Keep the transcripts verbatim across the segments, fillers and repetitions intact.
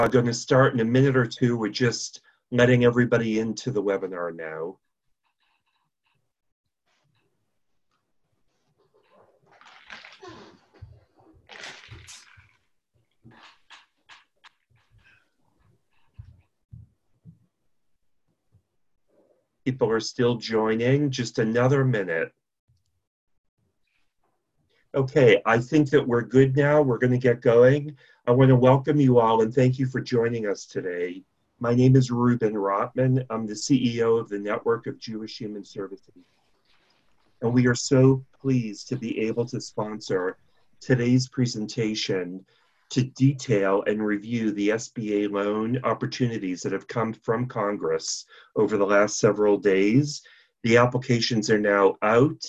I'm going to start in a minute or two. We're just letting everybody into the webinar now. People are still joining, just another minute. Okay, I think that we're good now. We're going to get going. I want to welcome you all and thank you for joining us today. My name is Reuben Rotman. I'm the C E O of the Network of Jewish Human Services. And we are so pleased to be able to sponsor today's presentation to detail and review the S B A loan opportunities that have come from Congress over the last several days. The applications are now out.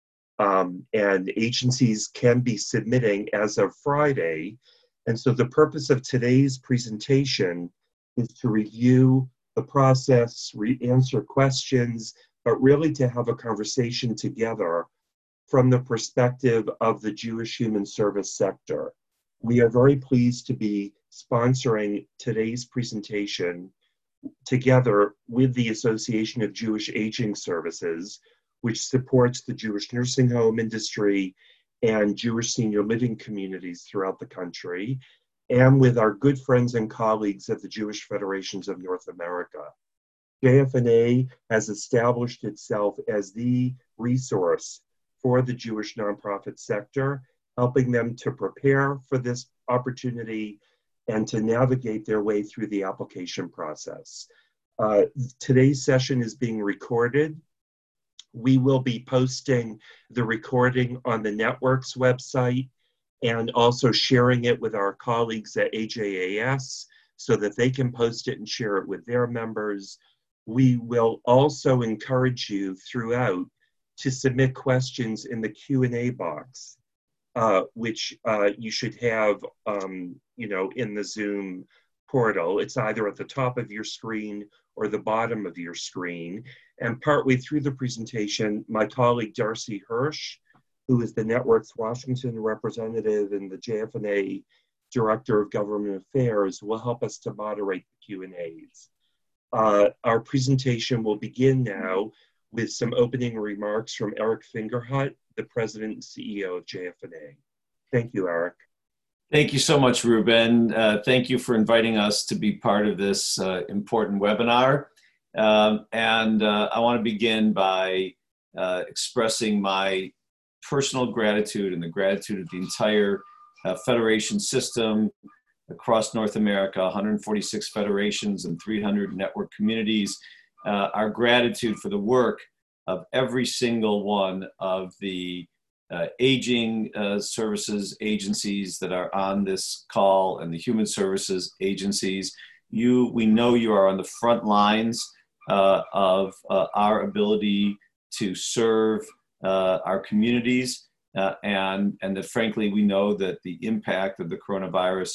Um, and agencies can be submitting as of Friday. And so the purpose of today's presentation is to review the process, re answer questions, but really to have a conversation together from the perspective of the Jewish human service sector. We are very pleased to be sponsoring today's presentation together with the Association of Jewish Aging Services, which supports the Jewish nursing home industry and Jewish senior living communities throughout the country, and with our good friends and colleagues at the Jewish Federations of North America. J F N A has established itself as the resource for the Jewish nonprofit sector, helping them to prepare for this opportunity and to navigate their way through the application process. Uh, today's session is being recorded. We will be posting the recording on the network's website and also sharing it with our colleagues at A J A S so that they can post it and share it with their members. We will also encourage you throughout to submit questions in the Q and A box, uh, which uh, you should have um, you know, in the Zoom portal. It's either at the top of your screen or the bottom of your screen. And partway through the presentation, my colleague Darcy Hirsch, who is the network's Washington representative and the J F N A Director of Government Affairs, will help us to moderate the Q and A's. Uh, our presentation will begin now with some opening remarks from Eric Fingerhut, the President and C E O of J F N A. Thank you, Eric. Thank you so much, Reuben. Uh, thank you for inviting us to be part of this uh, important webinar. Um, and uh, I want to begin by uh, expressing my personal gratitude and the gratitude of the entire uh, federation system across North America, one hundred forty-six federations and three hundred network communities. Uh, our gratitude for the work of every single one of the uh, aging uh, services agencies that are on this call and the human services agencies. You, we know you are on the front lines Uh, of uh, our ability to serve uh, our communities, uh, and, and that frankly, we know that the impact of the coronavirus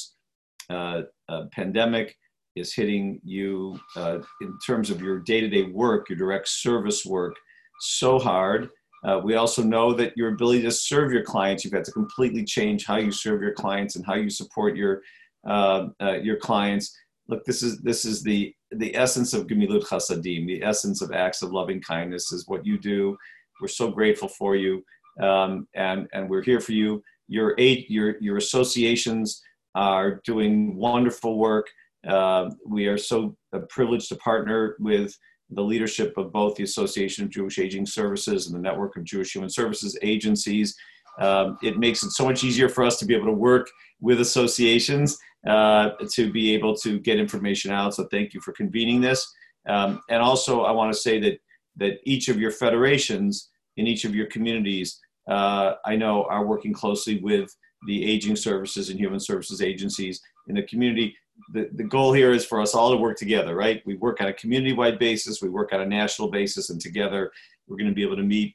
uh, uh, pandemic is hitting you uh, in terms of your day-to-day work, your direct service work, so hard. Uh, we also know that your ability to serve your clients, you've had to completely change how you serve your clients and how you support your, uh, uh, your clients. Look, this is, this is the, the essence of Gemilut Chasadim, the essence of acts of loving kindness is what you do. We're so grateful for you, um, and, and we're here for you. Your, eight, your, your associations are doing wonderful work. Uh, we are so privileged to partner with the leadership of both the Association of Jewish Aging Services and the Network of Jewish Human Services Agencies. Um, it makes it so much easier for us to be able to work with associations uh, to be able to get information out. So thank you for convening this. Um, and also I want to say that, that each of your federations in each of your communities, uh, I know are working closely with the aging services and human services agencies in the community. The, the goal here is for us all to work together, right? We work on a community-wide basis, we work on a national basis, and together we're going to be able to meet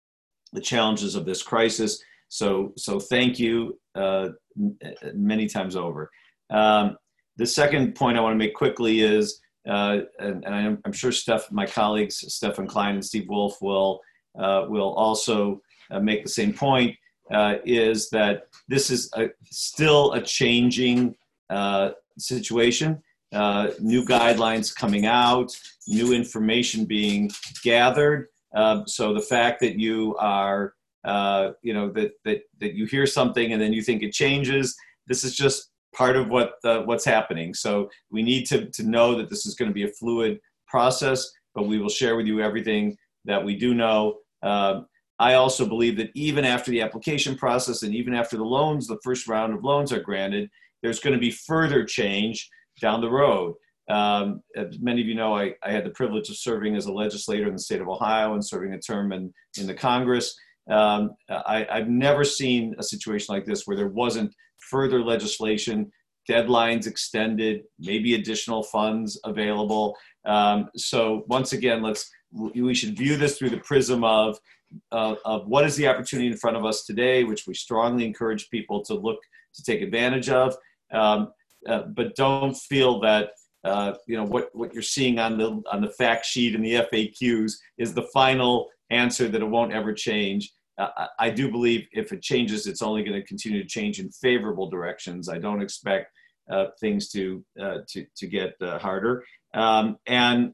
the challenges of this crisis. So, so thank you uh, many times over. Um, the second point I want to make quickly is, uh, and, and I'm, I'm sure Steph, my colleagues, Stefan Klein and Steve Wolf will, uh, will also uh, make the same point, uh, is that this is a, still a changing uh, situation, uh, new guidelines coming out, new information being gathered. Uh, so the fact that you are, uh, you know, that, that, that you hear something and then you think it changes, this is just part of what uh, what's happening. So we need to, to know that this is going to be a fluid process, but we will share with you everything that we do know. Uh, I also believe that even after the application process and even after the loans, the first round of loans are granted, there's going to be further change down the road. Um, as many of you know, I, I had the privilege of serving as a legislator in the state of Ohio and serving a term in, in the Congress. Um, I, I've never seen a situation like this where there wasn't further legislation, deadlines extended, maybe additional funds available. Um, so once again, let's we should view this through the prism of, uh, of what is the opportunity in front of us today, which we strongly encourage people to look to take advantage of. Um, uh, but don't feel that uh, you know what, what you're seeing on the on the fact sheet and the F A Qs is the final answer, that it won't ever change. Uh, I do believe if it changes, it's only going to continue to change in favorable directions. I don't expect uh, things to, uh, to, to get uh, harder. Um, and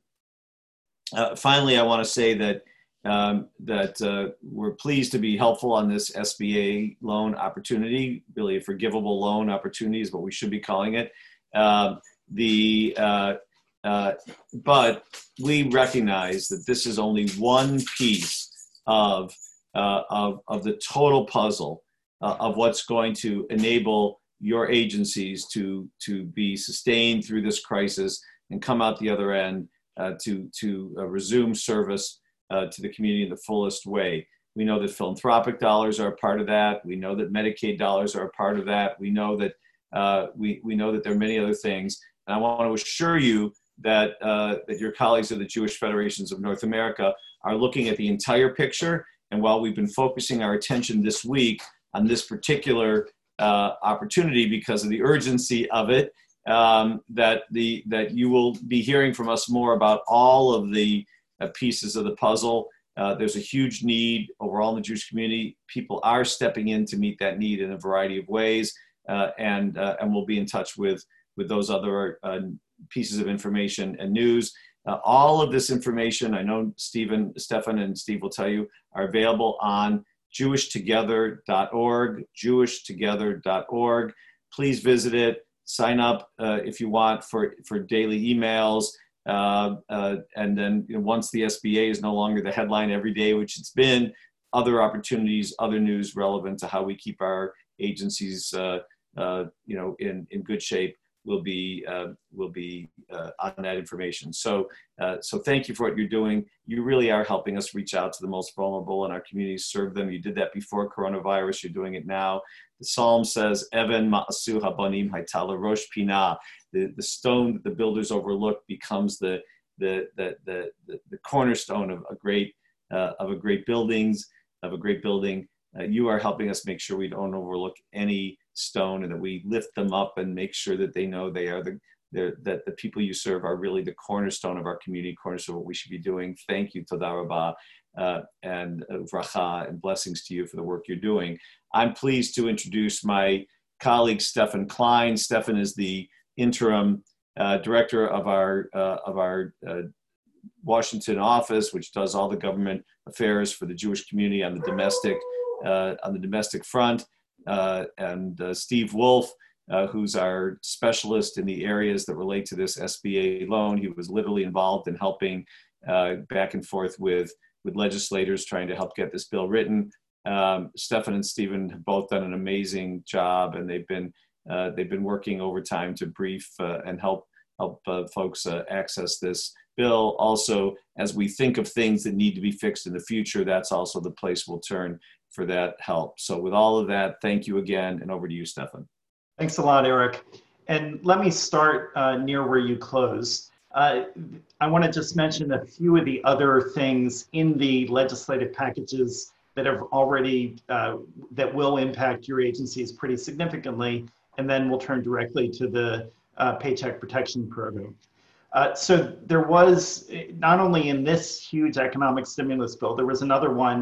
uh, finally, I want to say that, um, that uh, we're pleased to be helpful on this S B A loan opportunity. Really a forgivable loan opportunity is what we should be calling it. Um, the, uh, uh, but we recognize that this is only one piece of Uh, of, of the total puzzle uh, of what's going to enable your agencies to, to be sustained through this crisis and come out the other end uh, to, to uh, resume service uh, to the community in the fullest way. We know that philanthropic dollars are a part of that. We know that Medicaid dollars are a part of that. We know that, uh, we, we know that there are many other things. And I want to assure you that, uh, that your colleagues of the Jewish Federations of North America are looking at the entire picture. And while we've been focusing our attention this week on this particular uh, opportunity because of the urgency of it, um, that, the, that you will be hearing from us more about all of the uh, pieces of the puzzle. Uh, there's a huge need overall in the Jewish community. People are stepping in to meet that need in a variety of ways, uh, and, uh, and we'll be in touch with, with those other uh, pieces of information and news. Uh, all of this information, I know Stephen, Stefan and Steve will tell you, are available on jewish together dot org, jewish together dot org. Please visit it, sign up uh, if you want for, for daily emails. Uh, uh, and then you know, once the S B A is no longer the headline every day, which it's been, other opportunities, other news relevant to how we keep our agencies uh, uh, you know, in, in good shape will be uh, will be uh, on that information. So, uh, so thank you for what you're doing. You really are helping us reach out to the most vulnerable in our communities, serve them. You did that before coronavirus. You're doing it now. The Psalm says, "Even ma'asu habanim haitala rosh pinah." The the stone that the builders overlooked becomes the the the the the, the cornerstone of a great uh, of a great buildings of a great building. Uh, you are helping us make sure we don't overlook any stone, and that we lift them up and make sure that they know they are the that the people you serve are really the cornerstone of our community, cornerstone of what we should be doing. Thank you, Toda Rabah, uh, and uh, Vracha, and blessings to you for the work you're doing. I'm pleased to introduce my colleague, Stefan Klein. Stefan is the interim uh, director of our, uh, of our uh, Washington office, which does all the government affairs for the Jewish community on the domestic, uh, on the domestic front. Uh, and uh, Steve Wolf, uh, who's our specialist in the areas that relate to this S B A loan. He was literally involved in helping uh, back and forth with, with legislators trying to help get this bill written. Um, Stefan and Stephen have both done an amazing job, and they've been, uh, they've been working overtime to brief uh, and help, help uh, folks uh, access this bill. Also, as we think of things that need to be fixed in the future, that's also the place we'll turn for that help. So with all of that, thank you again, and over to you, Stefan. Thanks a lot, Eric. And let me start uh, near where you closed. Uh, I want to just mention a few of the other things in the legislative packages that have already, uh, that will impact your agencies pretty significantly, and then we'll turn directly to the uh, Paycheck Protection Program. Uh, so there was, not only in this huge economic stimulus bill, there was another one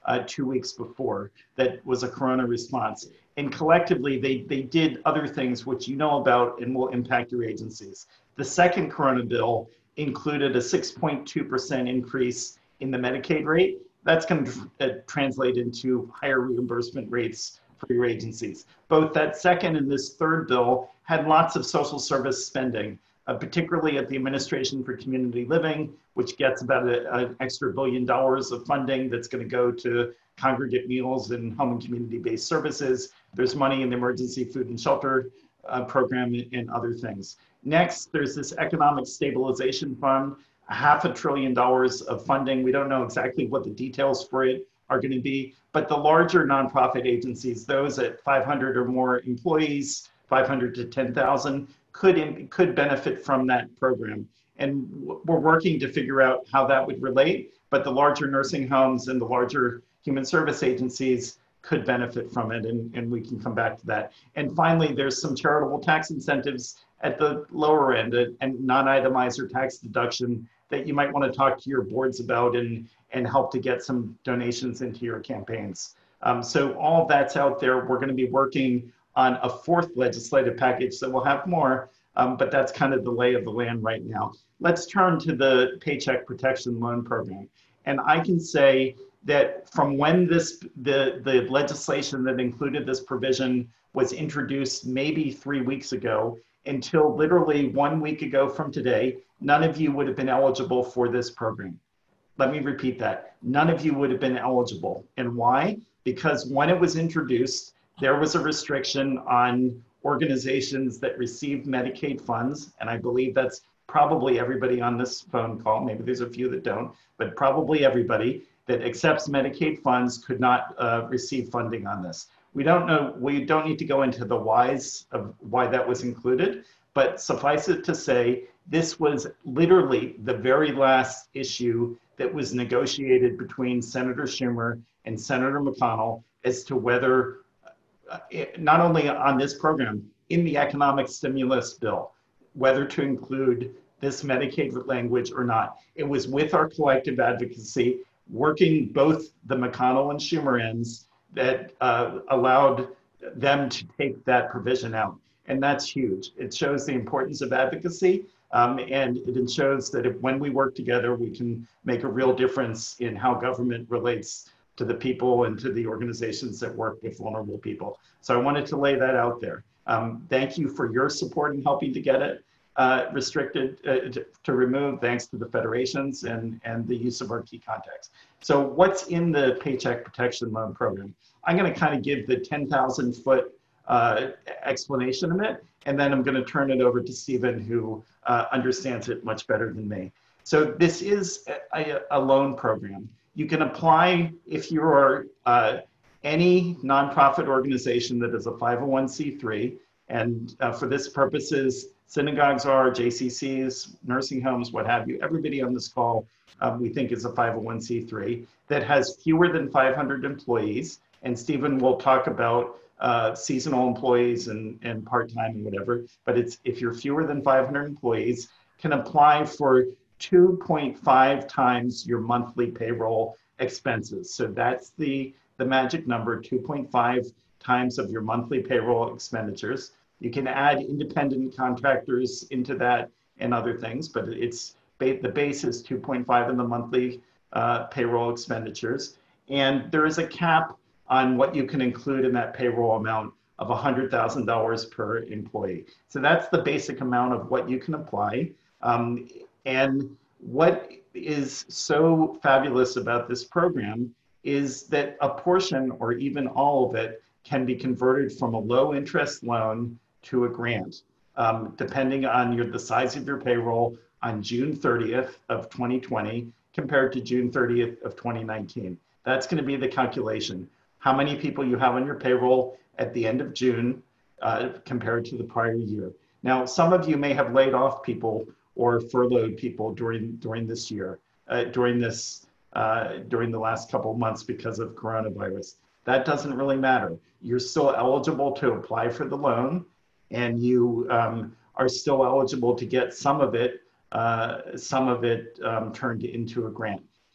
uh, two weeks before that was a corona response. And collectively, they, they did other things which you know about and will impact your agencies. The second corona bill included a six point two percent increase in the Medicaid rate. That's going to uh, translate into higher reimbursement rates for your agencies. Both that second and this third bill had lots of social service spending, uh, particularly at the Administration for Community Living, which gets about an extra billion dollars of funding that's going to go to congregate meals and home and community-based services. There's money in the Emergency Food and Shelter uh, Program and other things. Next, there's this Economic Stabilization Fund, a half a trillion dollars of funding. We don't know exactly what the details for it are going to be, but the larger nonprofit agencies, those at five hundred or more employees, five hundred to ten thousand, could, in, could benefit from that program. And we're working to figure out how that would relate, but the larger nursing homes and the larger human service agencies could benefit from it, and, and we can come back to that. And finally, there's some charitable tax incentives at the lower end, and non-itemizer tax deduction that you might want to talk to your boards about and, and help to get some donations into your campaigns. Um, so all of that's out there. We're going to be working on a fourth legislative package, so we'll have more, um, but that's kind of the lay of the land right now. Let's turn to the Paycheck Protection Loan Program. And I can say that from when this the, the legislation that included this provision was introduced maybe three weeks ago until literally one week ago from today, none of you would have been eligible for this program. Let me repeat that. None of you would have been eligible. And why? Because when it was introduced, there was a restriction on organizations that received Medicaid funds, and I believe that's probably everybody on this phone call, maybe there's a few that don't, but probably everybody that accepts Medicaid funds could not uh, receive funding on this. We don't know, we don't need to go into the whys of why that was included, but suffice it to say, this was literally the very last issue that was negotiated between Senator Schumer and Senator McConnell as to whether, uh, it, not only on this program, in the economic stimulus bill, whether to include this Medicaid language or not. It was with our collective advocacy, working both the McConnell and Schumer ends, that uh, allowed them to take that provision out. And that's huge. It shows the importance of advocacy, um, and it shows that if, when we work together, we can make a real difference in how government relates to the people and to the organizations that work with vulnerable people. So I wanted to lay that out there. Um, thank you for your support in helping to get it uh, restricted, uh, to, to remove, thanks to the federations and, and the use of our key contacts. So what's in the Paycheck Protection Loan Program? I'm gonna kind of give the ten thousand foot uh, explanation of it, and then I'm gonna turn it over to Stephen, who uh, understands it much better than me. So this is a, a loan program. You can apply if you are uh, any nonprofit organization that is a five oh one c three, and uh, for this purposes, synagogues are, J C Cs, nursing homes, what have you. Everybody on this call um, we think is a five oh one c three that has fewer than five hundred employees, and Stephen will talk about uh, seasonal employees and, and part-time and whatever, but it's if you're fewer than five hundred employees, can apply for two point five times your monthly payroll expenses. So that's the, the magic number, two point five times of your monthly payroll expenditures. You can add independent contractors into that and other things, but it's the base is two point five in the monthly uh, payroll expenditures. And there is a cap on what you can include in that payroll amount of one hundred thousand dollars per employee. So that's the basic amount of what you can apply. Um, and what is so fabulous about this program is that a portion or even all of it can be converted from a low interest loan to a grant, um, depending on your, the size of your payroll on June thirtieth of twenty twenty compared to June thirtieth of twenty nineteen. That's going to be the calculation. How many people you have on your payroll at the end of June uh, compared to the prior year. Now, some of you may have laid off people or furloughed people during during this year, uh, during this uh, during the last couple of months because of coronavirus. That doesn't really matter. You're still eligible to apply for the loan, and you um, are still eligible to get some of it, uh, some of it um, turned into a grant.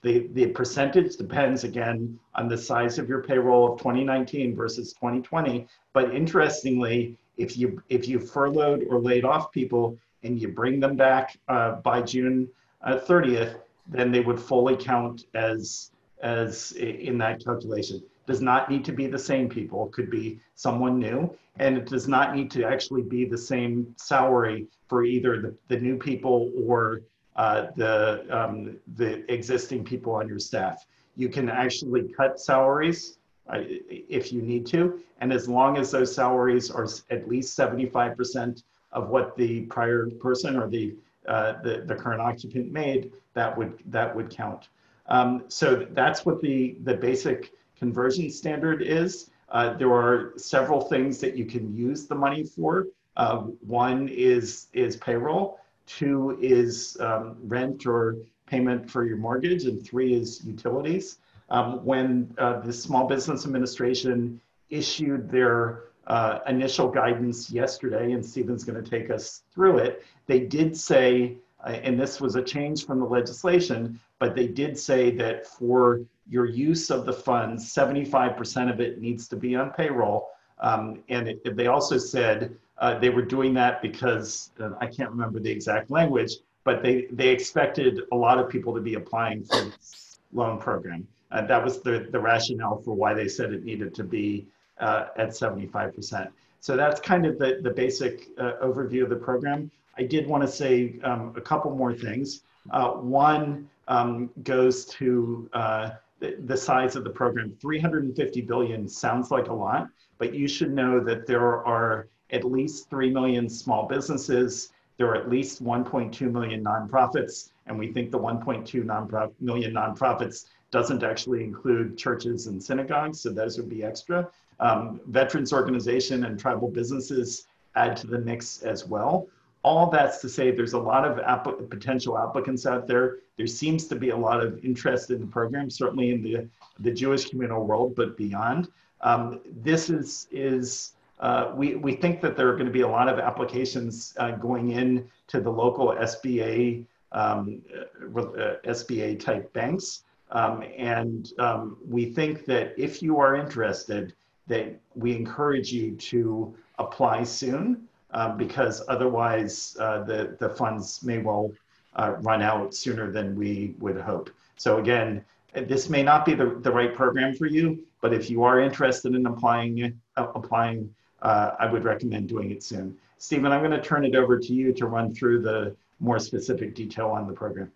The, the percentage depends, again, on the size of your payroll of twenty nineteen versus twenty twenty. But interestingly, if you, if you furloughed or laid off people and you bring them back uh, by June uh, thirtieth, then they would fully count as, as in that calculation. Does not need to be the same people, it could be someone new, and it does not need to actually be the same salary for either the, the new people or uh, the, um, the existing people on your staff. You can actually cut salaries uh, if you need to, and as long as those salaries are at least seventy-five percent of what the prior person or the, uh, the, the current occupant made, that would, that would count. Um, so that's what the, the basic conversion standard is. Uh, there are several things that you can use the money for. Uh, one is, is payroll, two is um, rent or payment for your mortgage, and three is utilities. Um, when uh, the Small Business Administration issued their uh, initial guidance yesterday, and Stephen's going to take us through it, they did say, uh, and this was a change from the legislation, but they did say that for your use of the funds, seventy-five percent of it needs to be on payroll. Um, and it, they also said uh, they were doing that because, uh, I can't remember the exact language, but they, they expected a lot of people to be applying for this loan program. Uh, that was the, the rationale for why they said it needed to be uh, at seventy-five percent. So that's kind of the, the basic uh, overview of the program. I did want to say um, a couple more things. Uh, one um, goes to uh, the, the size of the program. three hundred fifty billion sounds like a lot, but you should know that there are at least three million small businesses. There are at least one point two million nonprofits, and we think the one point two non-prof- million nonprofits doesn't actually include churches and synagogues, so those would be extra. Um, veterans organization and tribal businesses add to the mix as well. All that's to say there's a lot of app- potential applicants out there. There seems to be a lot of interest in the program, certainly in the, the Jewish communal world, but beyond. Um, this is, is uh, we, we think that there are going to be a lot of applications uh, going in to the local S B A, um, uh, S B A type banks. Um, and um, we think that if you are interested, that we encourage you to apply soon. Um, because otherwise uh, the, the funds may well uh, run out sooner than we would hope. So again, this may not be the, the right program for you, but if you are interested in applying, uh, applying uh, I would recommend doing it soon. Stephen, I'm going to turn it over to you to run through the more specific detail on the program.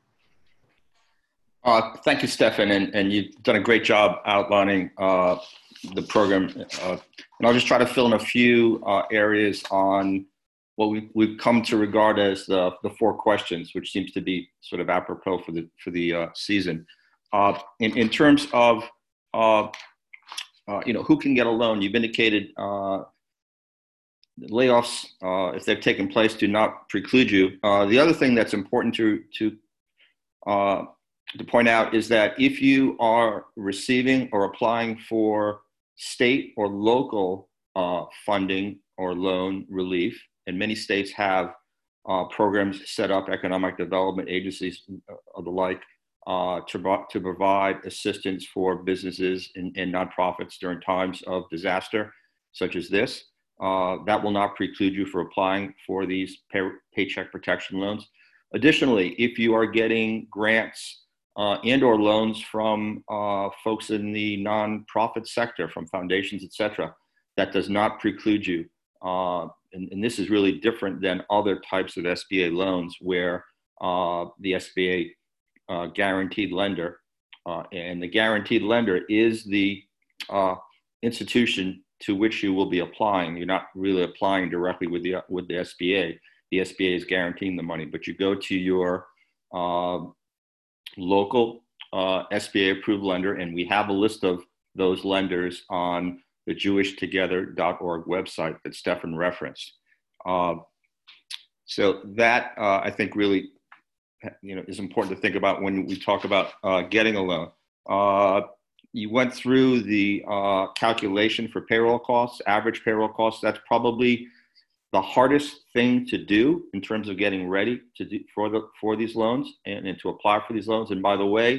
Uh, thank you, Stefan, and, and you've done a great job outlining uh, the program. Uh, and I'll just try to fill in a few uh, areas on what we, we've come to regard as the, the four questions, which seems to be sort of apropos for the, for the uh, season. Uh, in, in terms of, uh, uh, you know, who can get a loan, you've indicated uh, layoffs, uh, if they've taken place, do not preclude you. Uh, the other thing that's important to, to uh, to point out is that if you are receiving or applying for state or local uh, funding or loan relief, and many states have uh, programs set up, economic development agencies of the like, uh, to, to provide assistance for businesses and, and nonprofits during times of disaster, such as this. Uh, that will not preclude you for applying for these pay, paycheck protection loans. Additionally, if you are getting grants Uh, and or loans from uh, folks in the nonprofit sector, from foundations, et cetera, that does not preclude you. Uh, and, and this is really different than other types of S B A loans where uh, the S B A uh, guaranteed lender, uh, and the guaranteed lender is the uh, institution to which you will be applying. You're not really applying directly with the, with the S B A. The S B A is guaranteeing the money, but you go to your uh, local uh, S B A approved lender, and we have a list of those lenders on the jewish together dot org website that Stefan referenced. Uh, so that uh, I think really, you know, is important to think about when we talk about uh, getting a loan. Uh, you went through the uh, calculation for payroll costs, average payroll costs. That's probably the hardest thing to do in terms of getting ready to do for the for these loans and, and to apply for these loans. And by the way,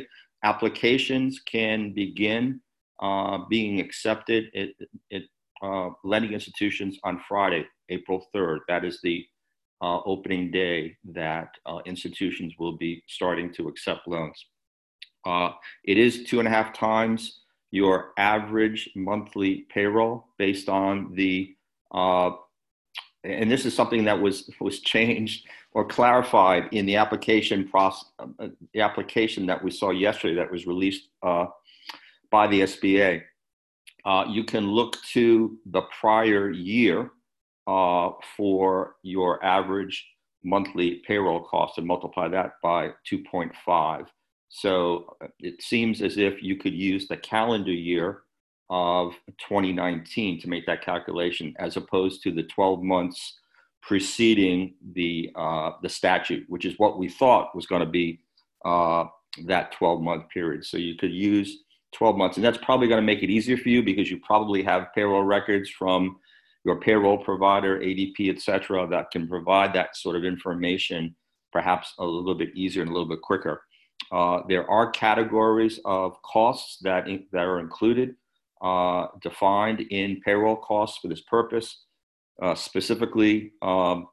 applications can begin uh, being accepted at, at uh, lending institutions on Friday, April third. That is the uh, opening day that uh, institutions will be starting to accept loans. Uh, it is two and a half times your average monthly payroll based on the, uh, and this is something that was was changed or clarified in the application process, uh, the application that we saw yesterday that was released uh, by the S B A. Uh, you can look to the prior year uh, for your average monthly payroll cost and multiply that by two point five. So it seems as if you could use the calendar year of twenty nineteen to make that calculation, as opposed to the twelve months preceding the uh, the statute, which is what we thought was going to be uh, that twelve month period. So you could use twelve months, and that's probably going to make it easier for you because you probably have payroll records from your payroll provider, A D P, et cetera, that can provide that sort of information perhaps a little bit easier and a little bit quicker. Uh, there are categories of costs that, in, that are included, uh, defined in payroll costs for this purpose, uh, specifically um,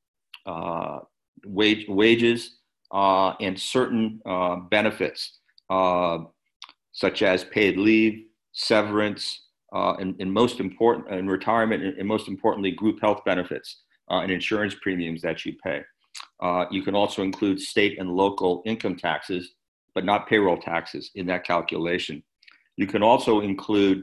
uh, wage, wages uh, and certain uh, benefits, uh, such as paid leave, severance, uh, and, and most important, and retirement, and, and most importantly, group health benefits uh, and insurance premiums that you pay. Uh, you can also include state and local income taxes, but not payroll taxes in that calculation. You can also include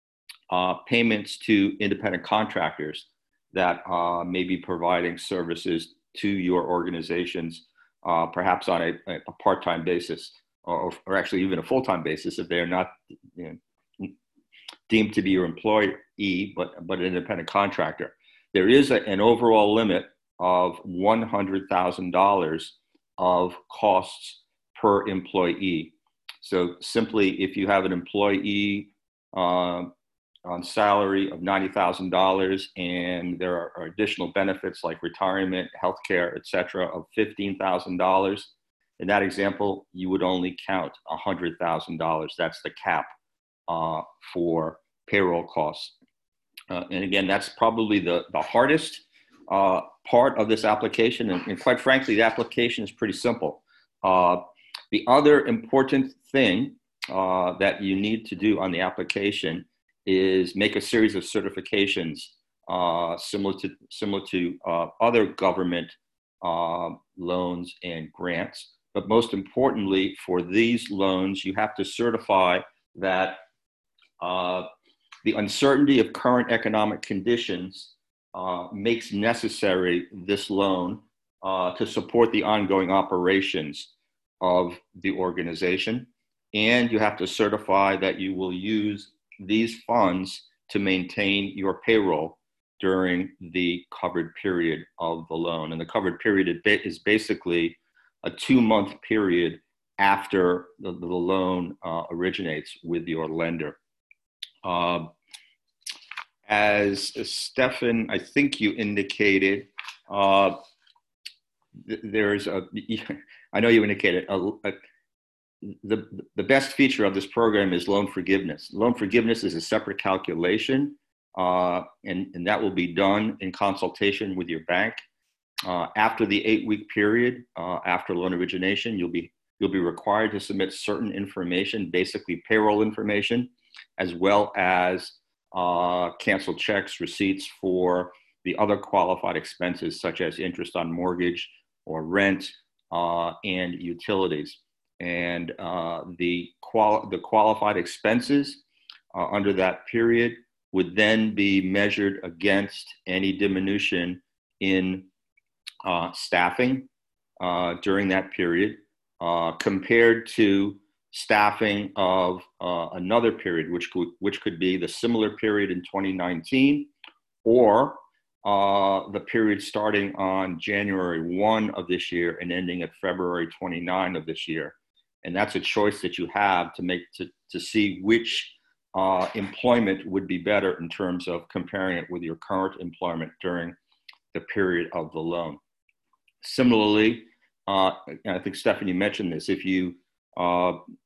uh, payments to independent contractors that uh, may be providing services to your organizations, uh, perhaps on a, a part-time basis, or, or actually even a full-time basis if they are not, you know, deemed to be your employee, but, but an independent contractor. There is a, an overall limit of one hundred thousand dollars of costs per employee. So simply, if you have an employee uh, on salary of ninety thousand dollars and there are, are additional benefits like retirement, healthcare, et cetera, of fifteen thousand dollars, in that example, you would only count one hundred thousand dollars. That's the cap uh, for payroll costs. Uh, and again, that's probably the, the hardest uh, part of this application. And, and quite frankly, the application is pretty simple. Uh, the other important thing uh, that you need to do on the application is make a series of certifications uh, similar to, similar to uh, other government uh, loans and grants. But most importantly, for these loans, you have to certify that uh, the uncertainty of current economic conditions uh, makes necessary this loan uh, to support the ongoing operations of the organization. And you have to certify that you will use these funds to maintain your payroll during the covered period of the loan. And the covered period is basically a two-month period after the, the loan uh, originates with your lender. Uh, as Stefan, I think you indicated, uh, th there's a, I know you indicated, a, a, the, the best feature of this program is loan forgiveness. Loan forgiveness is a separate calculation, uh, and, and that will be done in consultation with your bank. Uh, after the eight-week period, uh, after loan origination, you'll be, you'll be required to submit certain information, basically payroll information, as well as uh, canceled checks, receipts for the other qualified expenses, such as interest on mortgage or rent uh, and utilities. And uh, the, quali the qualified expenses uh, under that period would then be measured against any diminution in uh, staffing uh, during that period, uh, compared to staffing of uh, another period, which could, which could be the similar period in twenty nineteen, or uh, the period starting on January first of this year and ending at February twenty-ninth of this year. And that's a choice that you have to make to, to see which uh, employment would be better in terms of comparing it with your current employment during the period of the loan. Similarly, uh, and I think Stephanie mentioned this, if you uh,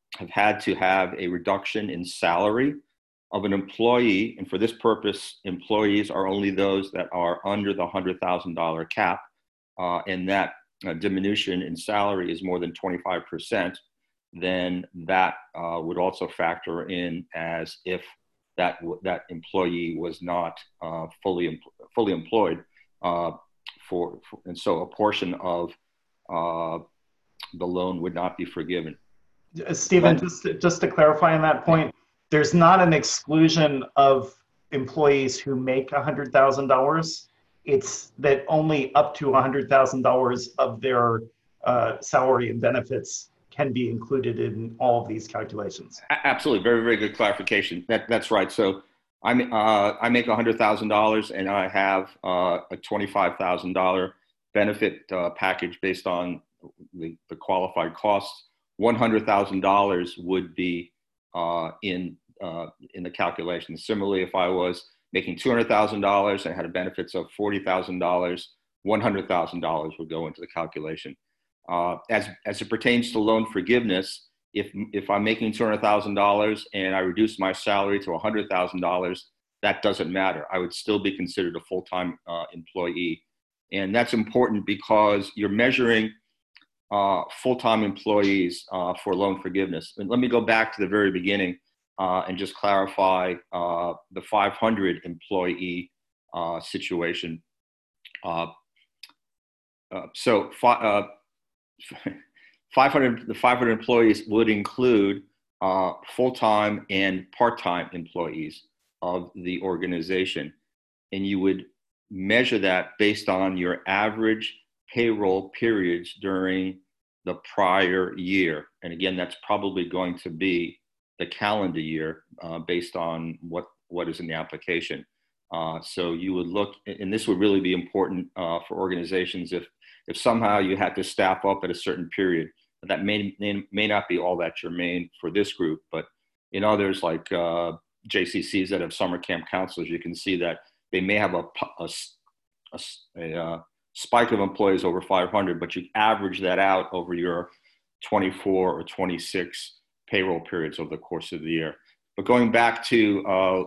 have had to have a reduction in salary of an employee. And for this purpose, employees are only those that are under the one hundred thousand dollars cap. Uh, and that uh, diminution in salary is more than twenty-five percent, then that uh, would also factor in as if that that employee was not uh, fully fully employed. Uh, for, for and so a portion of uh, the loan would not be forgiven. Stephen, but, just to, just to clarify on that point, there's not an exclusion of employees who make one hundred thousand dollars. It's that only up to one hundred thousand dollars of their uh, salary and benefits can be included in all of these calculations. Absolutely, very, very good clarification. That, that's right. So I'm, uh, I make one hundred thousand dollars and I have uh, a twenty-five thousand dollars benefit uh, package based on the, the qualified costs. one hundred thousand dollars would be uh, in, uh, in the calculation. Similarly, if I was making two hundred thousand dollars and had benefits of forty thousand dollars, one hundred thousand dollars would go into the calculation. Uh, as, as it pertains to loan forgiveness, if, if I'm making two hundred thousand dollars and I reduce my salary to one hundred thousand dollars, that doesn't matter. I would still be considered a full-time uh, employee. And that's important because you're measuring uh, full-time employees uh, for loan forgiveness. And let me go back to the very beginning uh, and just clarify uh, the five hundred employee uh, situation. Uh, uh, so uh, five hundred, the five hundred employees would include uh, full-time and part-time employees of the organization. And you would measure that based on your average payroll periods during the prior year. And again, that's probably going to be the calendar year uh, based on what, what is in the application. Uh, so you would look, and this would really be important uh, for organizations if, if somehow you had to staff up at a certain period. That may, may, may not be all that germane for this group, but in others like uh, J C Cs that have summer camp counselors, you can see that they may have a, a, a, a uh, spike of employees over five hundred, but you average that out over your twenty-four or twenty-six payroll periods over the course of the year. But going back to uh,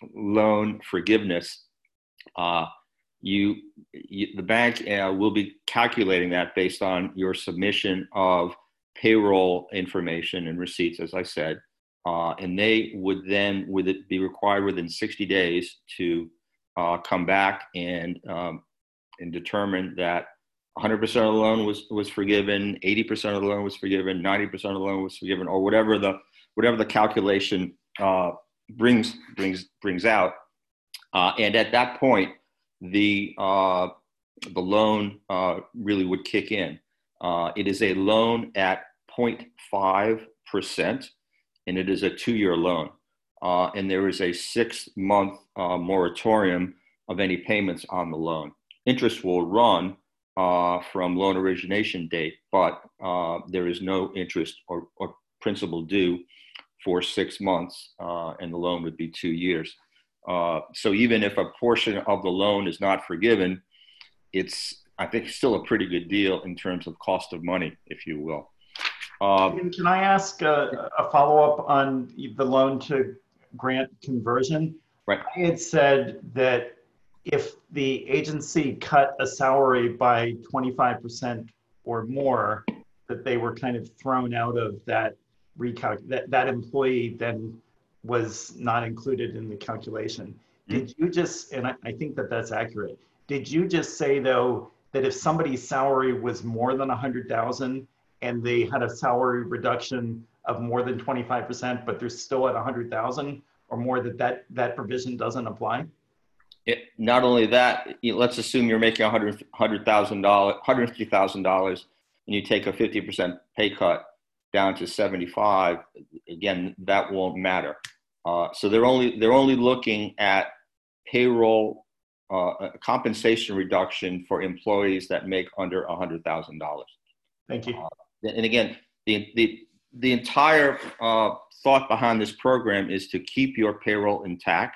loan forgiveness, uh, you, you the bank uh, will be calculating that based on your submission of payroll information and receipts, as I said, uh, and they would then would it be required within sixty days to uh, come back and um, and determine that one hundred percent of the loan was was forgiven, eighty percent of the loan was forgiven, ninety percent of the loan was forgiven, or whatever the whatever the calculation uh, brings brings brings out. Uh, and at that point, the uh, the loan uh, really would kick in. Uh, it is a loan at zero point five percent, and it is a two-year loan. Uh, and there is a six-month uh, moratorium of any payments on the loan. Interest will run uh, from loan origination date, but uh, there is no interest or, or principal due for six months, uh, and the loan would be two years. Uh, so even if a portion of the loan is not forgiven, it's, I think, still a pretty good deal in terms of cost of money, if you will. Uh, Can I ask a, a follow-up on the loan to grant conversion? Right. I had said that if the agency cut a salary by twenty-five percent or more, that they were kind of thrown out of that recalc, that, that employee then was not included in the calculation. Mm-hmm. Did you just, and I, I think that that's accurate, did you just say though, that if somebody's salary was more than one hundred thousand and they had a salary reduction of more than twenty-five percent, but they're still at one hundred thousand or more, that that, that provision doesn't apply? It, not only that, let's assume you're making one hundred thousand dollars, one hundred fifty thousand dollars, and you take a fifty percent pay cut down to seventy-five. Again, that won't matter. Uh, so they're only they're only looking at payroll uh, compensation reduction for employees that make under one hundred thousand dollars. Thank you. Uh, and again, the the the entire uh, thought behind this program is to keep your payroll intact.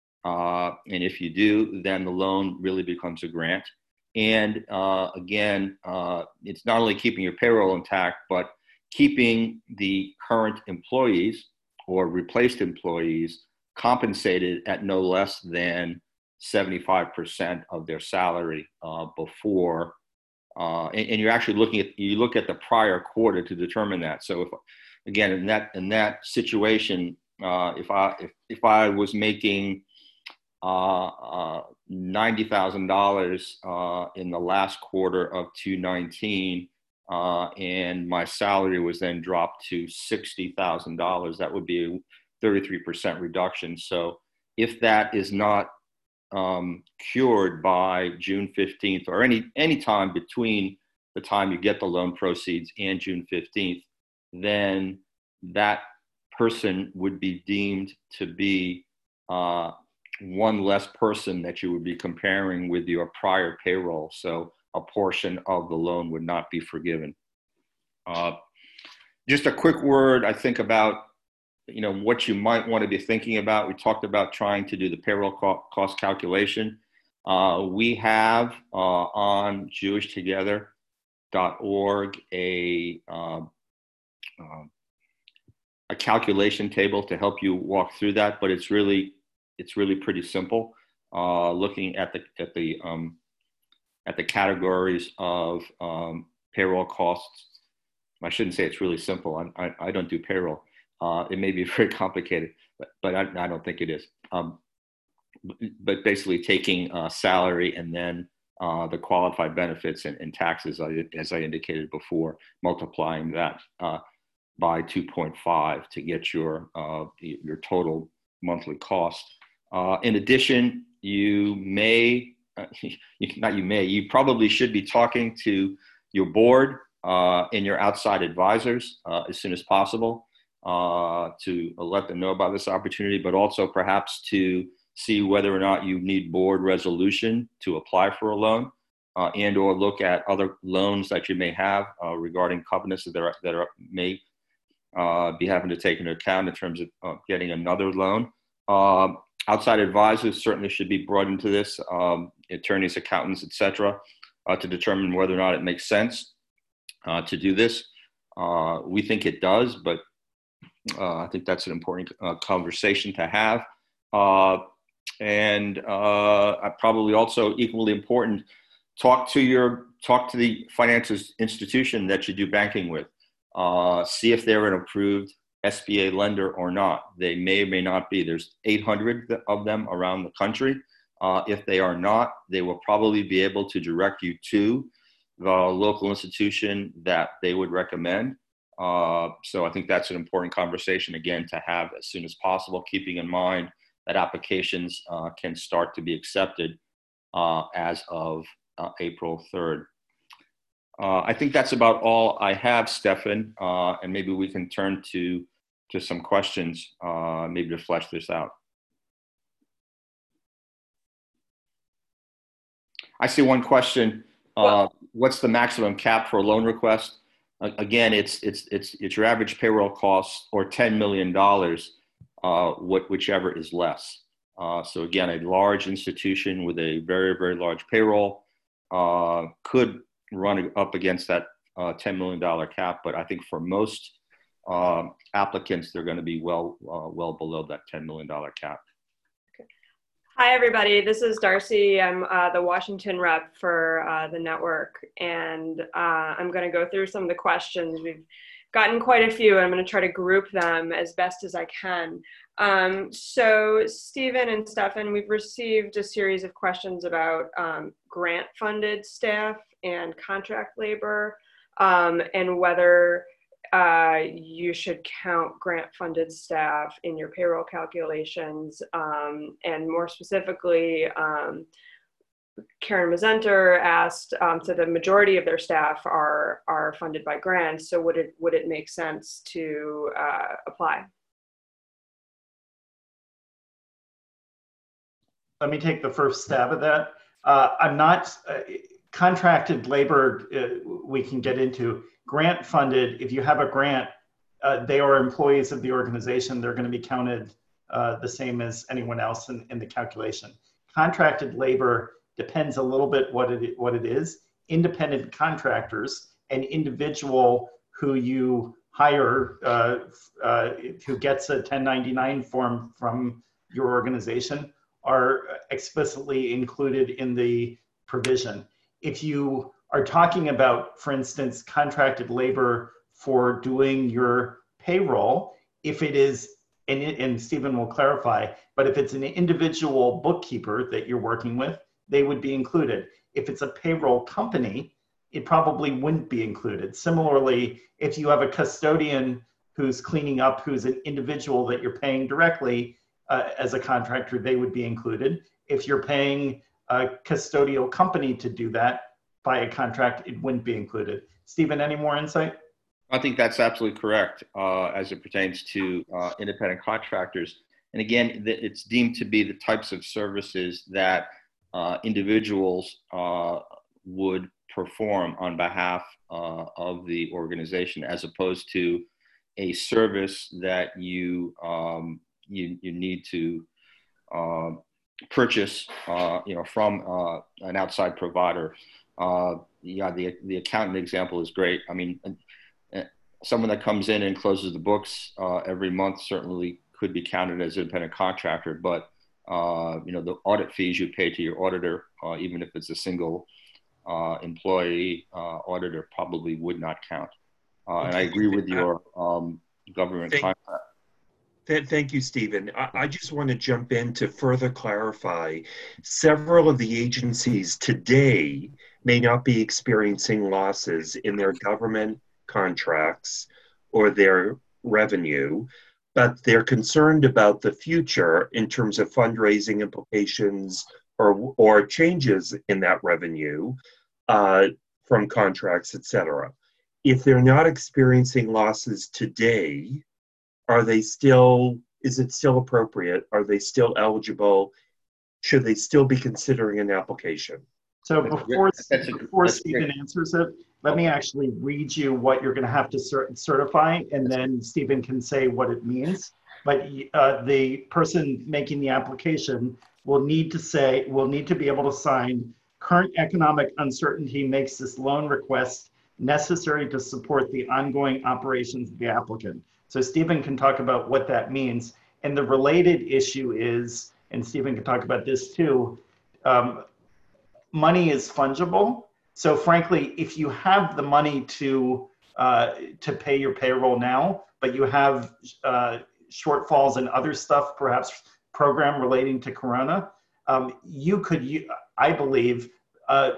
Uh, and if you do, then the loan really becomes a grant. And uh, again, uh, it's not only keeping your payroll intact, but keeping the current employees or replaced employees compensated at no less than seventy-five percent of their salary uh, before, uh, and, and you're actually looking at, you look at the prior quarter to determine that. So if, again, in that, in that situation, uh, if I, if, if I was making uh, uh, ninety thousand dollars uh, in the last quarter of two nineteen, uh, and my salary was then dropped to sixty thousand dollars, that would be a thirty-three percent reduction. So if that is not um, cured by June fifteenth, or any, any time between the time you get the loan proceeds and June fifteenth, then that person would be deemed to be uh, one less person that you would be comparing with your prior payroll. So a portion of the loan would not be forgiven. Uh, just a quick word, I think, about you know, what you might want to be thinking about. We talked about trying to do the payroll co- cost calculation. Uh, we have uh, on jewish together dot org a, uh, uh, a calculation table to help you walk through that, but it's really, it's really pretty simple. Uh, looking at the, at the, um, at the categories of um, payroll costs. I shouldn't say it's really simple. I, I, I don't do payroll. Uh, it may be very complicated, but, but I, I don't think it is. Um, but basically taking uh, salary and then uh, the qualified benefits and, and taxes, as I indicated before, multiplying that uh, by two point five to get your, uh, your total monthly cost. Uh, in addition, you may, uh, not you may, you probably should be talking to your board uh, and your outside advisors uh, as soon as possible. Uh, to let them know about this opportunity, but also perhaps to see whether or not you need board resolution to apply for a loan, uh, and or look at other loans that you may have uh, regarding covenants that are, that are may uh, be having to take into account in terms of uh, getting another loan. Uh, outside advisors certainly should be brought into this, um, attorneys, accountants, et cetera, uh, to determine whether or not it makes sense uh, to do this. Uh, we think it does, but Uh, I think that's an important uh, conversation to have. Uh, and uh, probably also equally important, talk to your, talk to the financial institution that you do banking with. Uh, see if they're an approved S B A lender or not. They may or may not be. There's eight hundred of them around the country. Uh, if they are not, they will probably be able to direct you to the local institution that they would recommend. Uh, so I think that's an important conversation, again, to have as soon as possible, keeping in mind that applications uh, can start to be accepted uh, as of uh, April third. Uh, I think that's about all I have, Stefan, uh, and maybe we can turn to, to some questions, uh, maybe to flesh this out. I see one question. Uh, well, what's the maximum cap for a loan request? Again, it's it's it's it's your average payroll cost, or ten million dollars, uh, what whichever is less. Uh, so again, a large institution with a very very large payroll uh, could run up against that uh, ten million dollar cap, but I think for most uh, applicants, they're going to be well uh, well below that ten million dollar cap. Hi, everybody. This is Darcy. I'm uh, the Washington rep for uh, the network, and uh, I'm going to go through some of the questions. We've gotten quite a few, and I'm going to try to group them as best as I can. Um, so, Stephen and Stefan, we've received a series of questions about um, grant-funded staff and contract labor, um, and whether Uh, you should count grant-funded staff in your payroll calculations, um, and more specifically, um, Karen Mazenter asked, um, so the majority of their staff are are funded by grants. So would it would it make sense to uh, apply? Let me take the first stab at that. Uh, I'm not uh, contracted labor. Uh, we can get into. Grant funded, if you have a grant, uh, they are employees of the organization. They're going to be counted uh, the same as anyone else in, in the calculation. Contracted labor depends a little bit what it, what it is. Independent contractors, an individual who you hire uh, uh, who gets a ten ninety-nine form from your organization are explicitly included in the provision. If you are talking about, for instance, contracted labor for doing your payroll, if it is, and, and Stephen will clarify, but if it's an individual bookkeeper that you're working with, they would be included. If it's a payroll company, it probably wouldn't be included. Similarly, if you have a custodian who's cleaning up, who's an individual that you're paying directly uh, as a contractor, they would be included. If you're paying a custodial company to do that by a contract, it wouldn't be included. Stephen, any more insight? I think that's absolutely correct uh, as it pertains to uh, independent contractors. And again, it's deemed to be the types of services that uh, individuals uh, would perform on behalf uh, of the organization, as opposed to a service that you um, you, you need to uh, purchase, uh, you know, from uh, an outside provider. Uh, yeah, the the accountant example is great. I mean, someone that comes in and closes the books uh, every month certainly could be counted as an independent contractor, but uh, you know, the audit fees you pay to your auditor, uh, even if it's a single uh, employee uh, auditor, probably would not count. Uh, and I agree with your um, government thank, contract. th- thank you, Stephen. I, I just want to jump in to further clarify. Several of the agencies today may not be experiencing losses in their government contracts or their revenue, but they're concerned about the future in terms of fundraising implications or or changes in that revenue uh, from contracts, et cetera. If they're not experiencing losses today, are they still, is it still appropriate? Are they still eligible? Should they still be considering an application? So before, before Stephen answers it, let me actually read you what you're going to have to cert- certify, and then Stephen can say what it means. But uh, the person making the application will need to say, will need to be able to sign, current economic uncertainty makes this loan request necessary to support the ongoing operations of the applicant. So Stephen can talk about what that means. And the related issue is, and Stephen can talk about this too, um, money is fungible. So frankly, if you have the money to uh, to pay your payroll now, but you have uh, shortfalls in other stuff, perhaps program relating to Corona, um, you could, I believe, uh,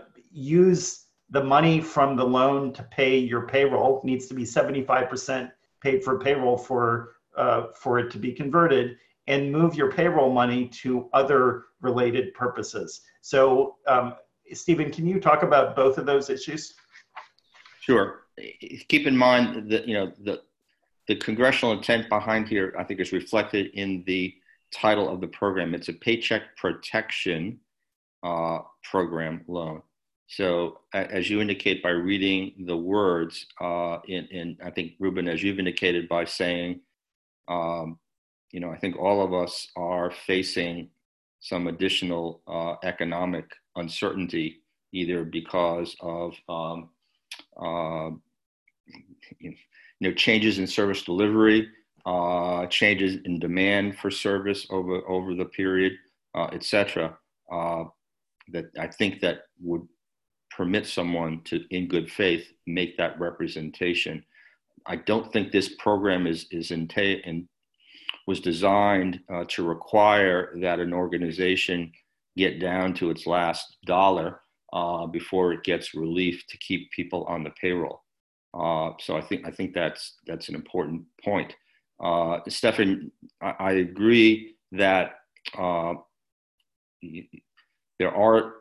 use the money from the loan to pay your payroll. It needs to be seventy-five percent paid for payroll for uh, for it to be converted, and move your payroll money to other related purposes. So, um, Stephen, can you talk about both of those issues? Sure. Keep in mind that, you know, the the congressional intent behind here, I think, is reflected in the title of the program. It's a Paycheck Protection uh, Program loan. So as you indicate by reading the words, uh, in, in I think, Ruben, as you've indicated by saying, um, you know, I think all of us are facing some additional uh, economic uncertainty, either because of um, uh, you know, changes in service delivery, uh, changes in demand for service over over the period, uh, et cetera. Uh, that I think that would permit someone to, in good faith, make that representation. I don't think this program is is in, in was designed uh, to require that an organization get down to its last dollar uh, before it gets relief to keep people on the payroll. Uh, so I think I think that's that's an important point. Uh, Stefan, I, I agree that uh, there are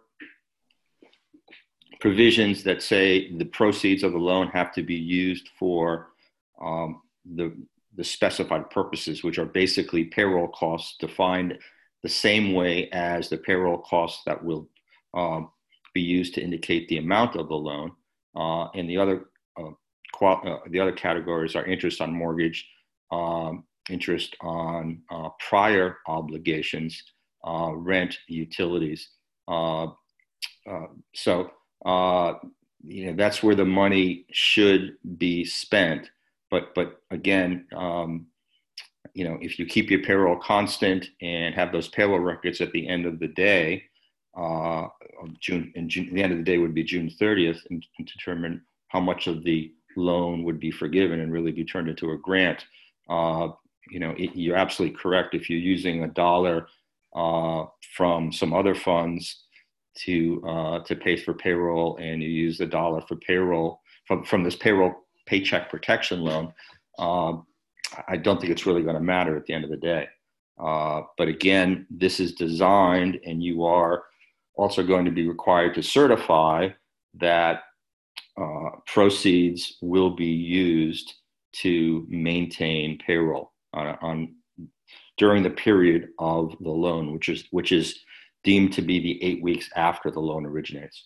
provisions that say the proceeds of the loan have to be used for um, the the specified purposes, which are basically payroll costs defined the same way as the payroll costs that will um, be used to indicate the amount of the loan. Uh, and the other uh, qual- uh, the other categories are interest on mortgage, um, interest on uh, prior obligations, uh, rent, utilities. Uh, uh, so uh, you know, that's where the money should be spent. but but again, um, you know, if you keep your payroll constant and have those payroll records at the end of the day, uh, June and June, the end of the day would be June thirtieth, and, and determine how much of the loan would be forgiven and really be turned into a grant. Uh, you know, it, you're absolutely correct. If you're using a dollar uh, from some other funds to uh, to pay for payroll, and you use the dollar for payroll from from this payroll paycheck protection loan, uh, I don't think it's really going to matter at the end of the day. Uh, but again, this is designed, and you are also going to be required to certify that uh, proceeds will be used to maintain payroll on, on during the period of the loan, which is which is deemed to be the eight weeks after the loan originates.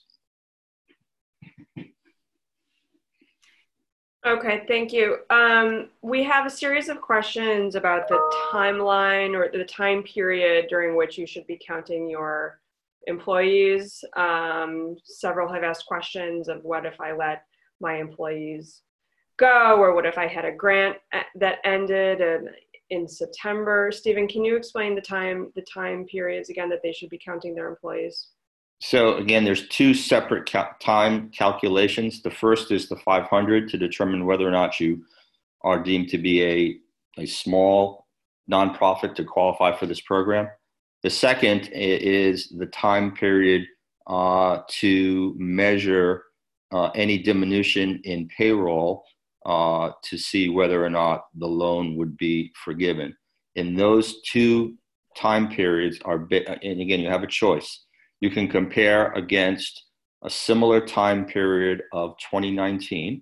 Okay, thank you. Um, we have a series of questions about the timeline or the time period during which you should be counting your employees. Um, several have asked questions of what if I let my employees go, or what if I had a grant that ended in, in September. Stephen, can you explain the time, the time periods again that they should be counting their employees? So again, there's two separate cal- time calculations. The first is the five hundred to determine whether or not you are deemed to be a, a small nonprofit to qualify for this program. The second is the time period uh, to measure uh, any diminution in payroll uh, to see whether or not the loan would be forgiven. And those two time periods are, bi- and again, you have a choice. You can compare against a similar time period of twenty nineteen,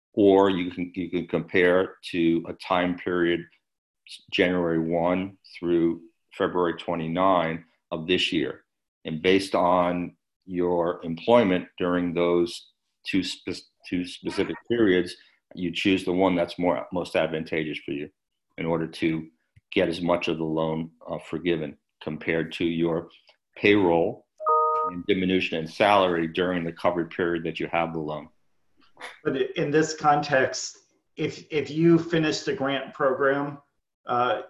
or you can you can compare to a time period January first through February twenty-ninth of this year. And based on your employment during those two, spe- two specific periods, you choose the one that's more most advantageous for you in order to get as much of the loan uh, forgiven compared to your payroll and diminution in salary during the covered period that you have the loan. But in this context, if if you finish the grant program uh,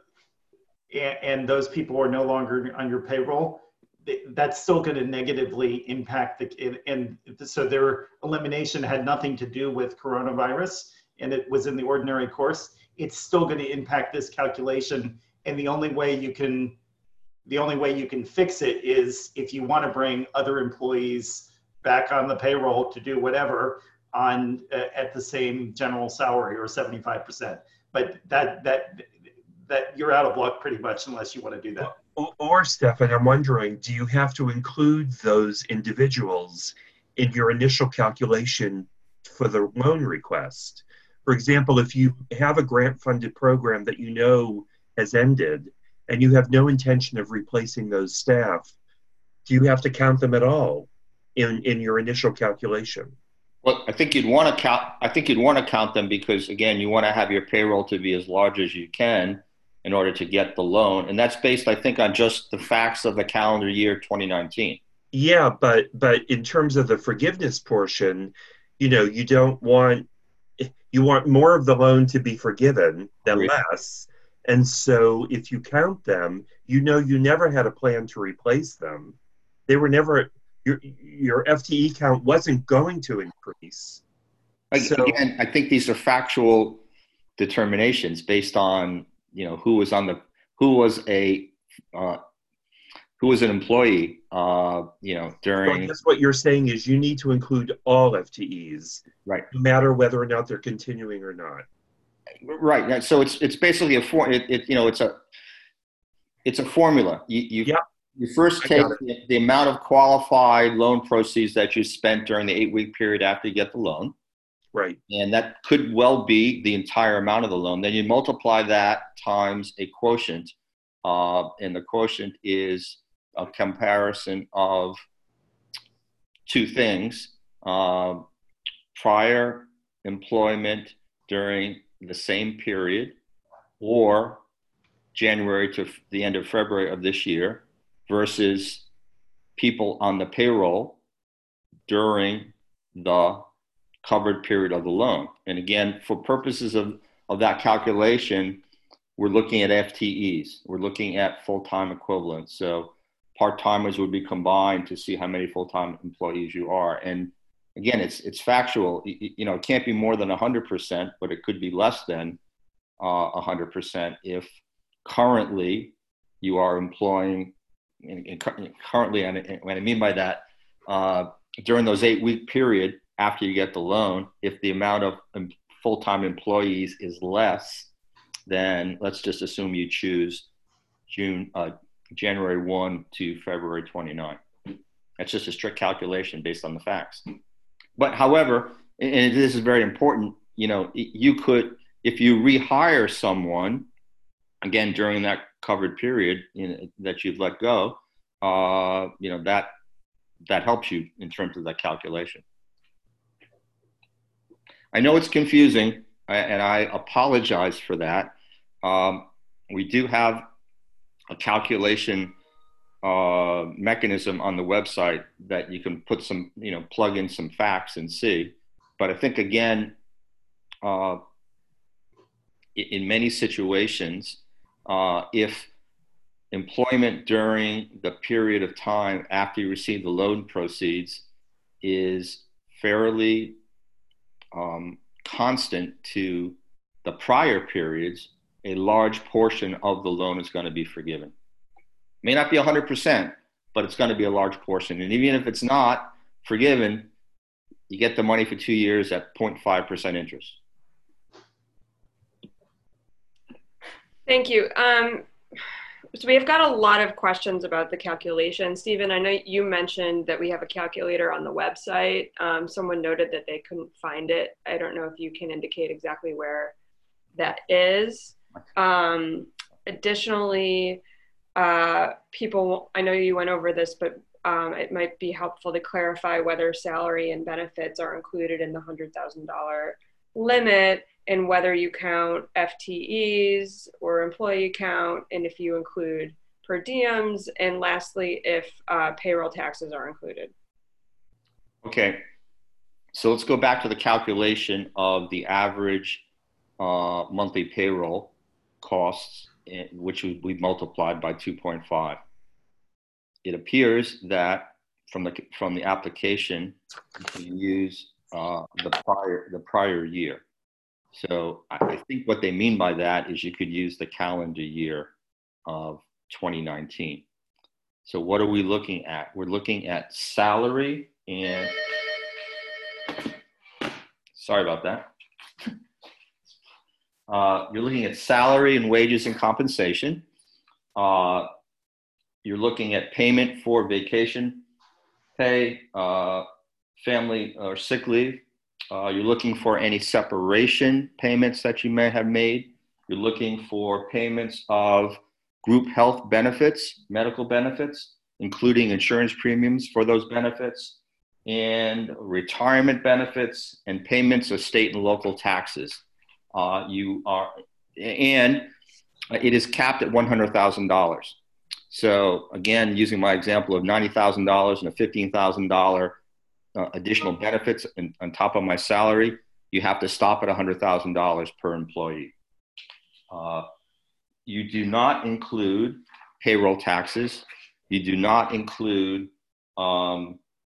and, and those people are no longer on your payroll, that's still going to negatively impact the, and so their elimination had nothing to do with coronavirus, and it was in the ordinary course. It's still going to impact this calculation, and the only way you can The only way you can fix it is if you want to bring other employees back on the payroll to do whatever on uh, at the same general salary or seventy-five percent. But that that that you're out of luck pretty much unless you want to do that. Or, or Stefan, I'm wondering, do you have to include those individuals in your initial calculation for the loan request? For example, if you have a grant-funded program that you know has ended, and you have no intention of replacing those staff, do you have to count them at all in, in your initial calculation? Well, I think you'd want to count. I think you'd want to count them because, again, you want to have your payroll to be as large as you can in order to get the loan, and that's based, I think, on just the facts of the calendar year twenty nineteen. Yeah, but but in terms of the forgiveness portion, you know, you don't want you want more of the loan to be forgiven than Agreed. less. And so if you count them, you know you never had a plan to replace them. They were never, your, your F T E count wasn't going to increase. So, Again, I think these are factual determinations based on, you know, who was on the, who was a, uh, who was an employee, uh, you know, during. so I guess what you're saying is you need to include all F T Es, right, no matter whether or not they're continuing or not. Right. So it's it's basically a for it, it you know it's a it's a formula. You you, yep. you first take the, the amount of qualified loan proceeds that you spent during the eight week period after you get the loan. Right. And that could well be the entire amount of the loan. Then you multiply that times a quotient, uh, and the quotient is a comparison of two things: uh, prior employment during the same period, or January to the end of February of this year, versus people on the payroll during the covered period of the loan. And again, for purposes of, of that calculation, we're looking at F T Es. We're looking at full-time equivalents. So part-timers would be combined to see how many full-time employees you are. And again, it's it's factual. You, you know, it can't be more than one hundred percent, but it could be less than uh, one hundred percent if currently you are employing, and, and currently, and what I mean by that, uh, during those eight-week period after you get the loan, if the amount of full-time employees is less, then let's just assume you choose June, uh, January first to February twenty-ninth. That's just a strict calculation based on the facts. But however, and this is very important, you know, you could, if you rehire someone, again, during that covered period you know, that you've let go, uh, you know, that, that helps you in terms of that calculation. I know it's confusing, and I apologize for that. Um, we do have a calculation uh, mechanism on the website that you can put some, you know, plug in some facts and see. But I think, again, uh, in many situations, uh, if employment during the period of time after you receive the loan proceeds is fairly um, constant to the prior periods, a large portion of the loan is going to be forgiven. May not be one hundred percent, but it's going to be a large portion. And even if it's not forgiven, you get the money for two years at zero point five percent interest. Thank you. Um, so we have got a lot of questions about the calculation. Stephen, I know you mentioned that we have a calculator on the website. Um, someone noted that they couldn't find it. I don't know if you can indicate exactly where that is. Um, additionally, uh, people, I know you went over this, but um, it might be helpful to clarify whether salary and benefits are included in the one hundred thousand dollar limit, and whether you count F T Es or employee count, and if you include per diems, and lastly, if uh, payroll taxes are included. Okay, so let's go back to the calculation of the average uh, monthly payroll costs, which we multiplied by two point five. It appears that from the from the application, you can use uh, the prior the prior year. So I think what they mean by that is you could use the calendar year of twenty nineteen. So what are we looking at? We're looking at salary and, sorry about that. Uh, you're looking at salary and wages and compensation. Uh, you're looking at payment for vacation pay, uh, family or sick leave. Uh, you're looking for any separation payments that you may have made. You're looking for payments of group health benefits, medical benefits, including insurance premiums for those benefits, and retirement benefits, and payments of state and local taxes. Uh, you are, and it is capped at one hundred thousand dollars. So again, using my example of ninety thousand dollars and a fifteen thousand dollars Uh, additional benefits and on top of my salary, you have to stop at one hundred thousand dollars per employee. Uh, you do not include payroll taxes. You do not include um,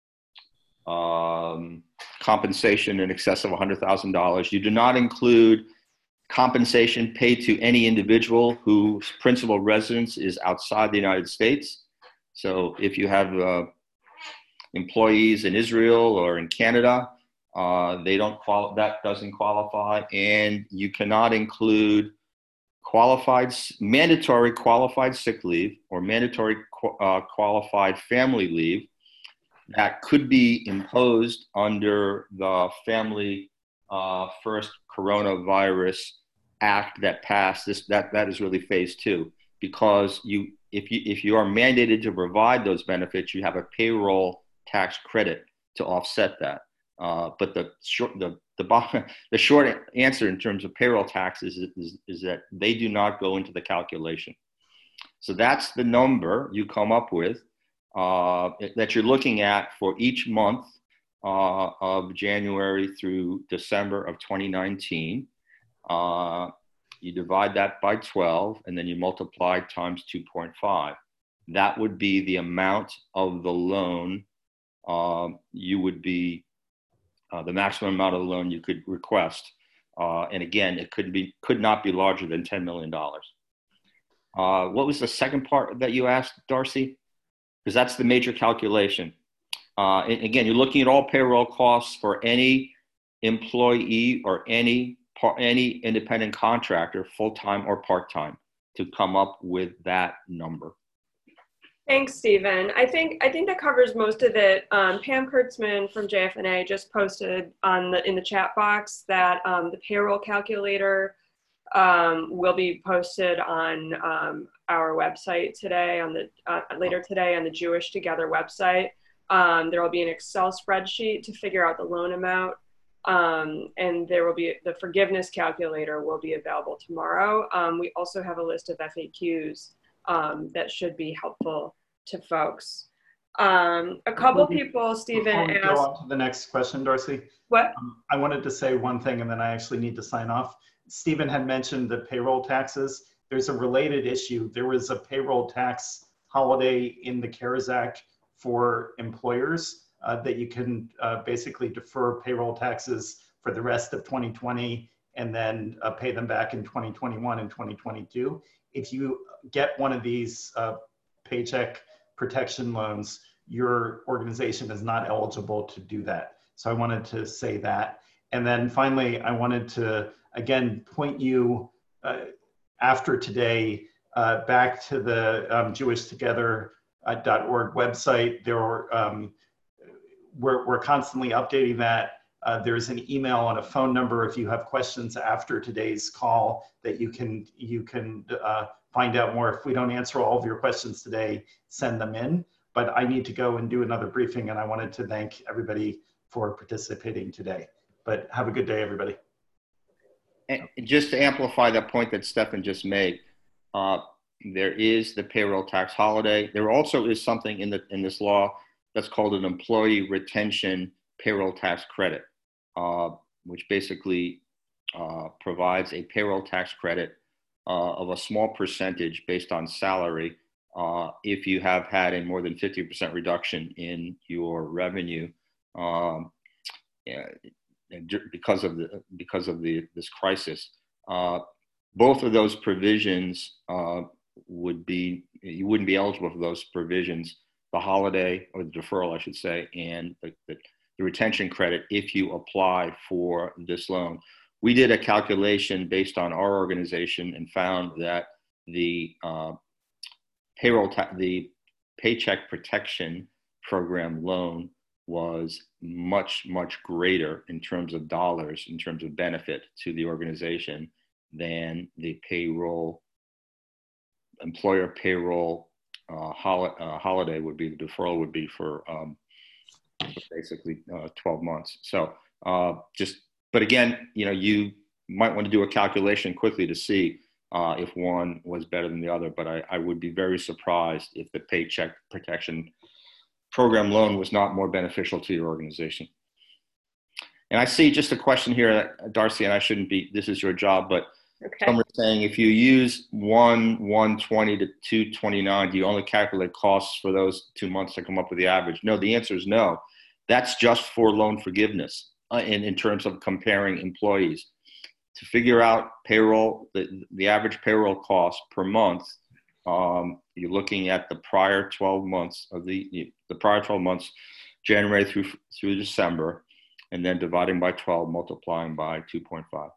um, compensation in excess of one hundred thousand dollars. You do not include compensation paid to any individual whose principal residence is outside the United States. So if you have uh, employees in Israel or in Canada, uh, they don't qual- that doesn't qualify, and you cannot include qualified, mandatory qualified sick leave or mandatory qu- uh, qualified family leave that could be imposed under the Family uh, First Coronavirus Act that passed. This that that is really phase two, because you if you if you are mandated to provide those benefits, you have a payroll tax credit to offset that. Uh, but the short, the, the, the short answer in terms of payroll taxes is, is, is that they do not go into the calculation. So that's the number you come up with uh, that you're looking at for each month uh, of January through December of twenty nineteen. Uh, you divide that by twelve, and then you multiply times two point five. That would be the amount of the loan uh, you would be, uh, the maximum amount of the loan you could request. Uh, and again, it could be could not be larger than ten million dollars. Uh, what was the second part that you asked, Darcy? Because that's the major calculation. Uh, and again, you're looking at all payroll costs for any employee or any any independent contractor, full-time or part-time, to come up with that number. Thanks, Stephen. I think I think that covers most of it. Um, Pam Kurtzman from J F N A just posted on the in the chat box that um, the payroll calculator um, will be posted on um, our website today, on the uh, later today on the Jewish Together website. Um, there will be an Excel spreadsheet to figure out the loan amount, um, and there will be the forgiveness calculator will be available tomorrow. Um, we also have a list of F A Qs um, that should be helpful to folks. Um, a couple Before we- people, Stephen Before we asked. go on to the next question, Darcy. What? Um, I wanted to say one thing, and then I actually need to sign off. Stephen had mentioned the payroll taxes. There's a related issue. There was a payroll tax holiday in the CARES Act for employers uh, that you can uh, basically defer payroll taxes for the rest of twenty twenty and then uh, pay them back in twenty twenty-one and twenty twenty-two. If you get one of these uh, paycheck protection loans, your organization is not eligible to do that. So I wanted to say that. And then finally, I wanted to, again, point you uh, after today uh, back to the um, Jewish Together dot org website. There are, um, we're, we're constantly updating that. Uh, there's an email and a phone number if you have questions after today's call that you can, you can uh, find out more. If we don't answer all of your questions today, send them in. But I need to go and do another briefing, and I wanted to thank everybody for participating today. But have a good day, everybody. And just to amplify that point that Stefan just made, uh, there is the payroll tax holiday. There also is something in the in this law that's called an employee retention payroll tax credit, uh, which basically uh, provides a payroll tax credit uh, of a small percentage based on salary uh, if you have had a more than fifty percent reduction in your revenue um, yeah, because of the because of the this crisis. Uh, both of those provisions uh, would be, you wouldn't be eligible for those provisions, the holiday, or the deferral, I should say, and the, the, the retention credit if you apply for this loan. We did a calculation based on our organization and found that the uh, payroll, ta- the Paycheck Protection Program loan was much, much greater in terms of dollars, in terms of benefit to the organization than the payroll, employer payroll uh, hol- uh, holiday would be, the deferral would be for, um, for basically uh, twelve months. So uh, just, but again, you know, you might want to do a calculation quickly to see uh, if one was better than the other, but I, I would be very surprised if the Paycheck Protection Program loan was not more beneficial to your organization. And I see just a question here, Darcy, and I shouldn't be, this is your job, but Okay. someone's saying if you use one, one twenty to two twenty-nine, do you only calculate costs for those two months to come up with the average? No, the answer is no. That's just for loan forgiveness uh, in, in terms of comparing employees. To figure out payroll, the, the average payroll cost per month, um, you're looking at the prior twelve months of the, the prior twelve months, January through, through December, and then dividing by twelve, multiplying by two point five.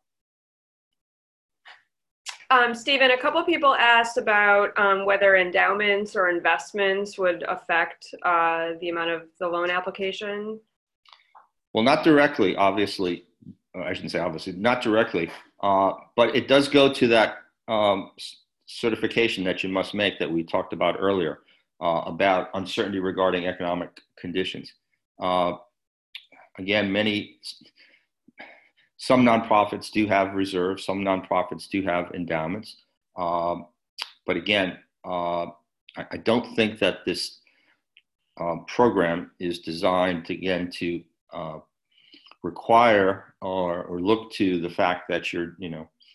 Um, Stephen, a couple people asked about um, whether endowments or investments would affect uh, the amount of the loan application. Well, not directly, obviously. I shouldn't say obviously, not directly, uh, but it does go to that um, certification that you must make that we talked about earlier uh, about uncertainty regarding economic conditions. Uh, again, many, some nonprofits do have reserves, some nonprofits do have endowments. Um, but again, uh, I, I don't think that this um, program is designed to, again, to uh, require or, or look to the fact that you're, you know,